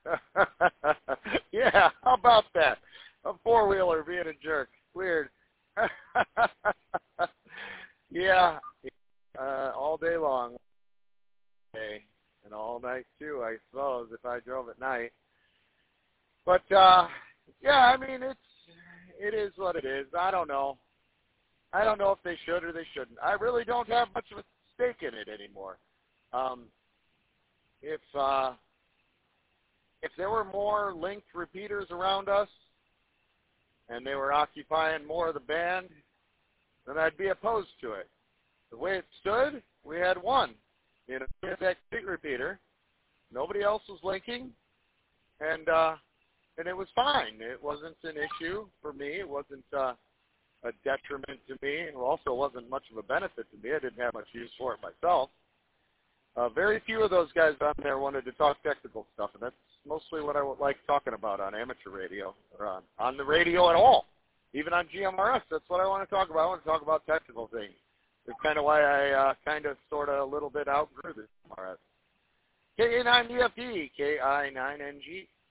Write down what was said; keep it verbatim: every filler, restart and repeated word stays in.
Yeah, how about that? A four-wheeler being a jerk. Weird. Yeah, uh, all day long. Okay. And all night, too, I suppose, if I drove at night. But, uh, yeah, I mean, it's, it is what it is. I don't know. I don't know if they should or they shouldn't. I really don't have much of a stake in it anymore. Um, if, uh, if there were more linked repeaters around us and they were occupying more of the band, then I'd be opposed to it. The way it stood, we had one. You know, we had that big repeater. Nobody else was linking, and uh, and it was fine. It wasn't an issue for me. It wasn't uh, a detriment to me. It also wasn't much of a benefit to me. I didn't have much use for it myself. Uh, very few of those guys on there wanted to talk technical stuff, and that's mostly what I would like talking about on amateur radio, or on, on the radio at all. Even on G M R S, that's what I want to talk about. I want to talk about technical things. It's kind of why I uh, kind of, sort of, a little bit outgrew the G M R S. K A nine D F D, K I nine N G.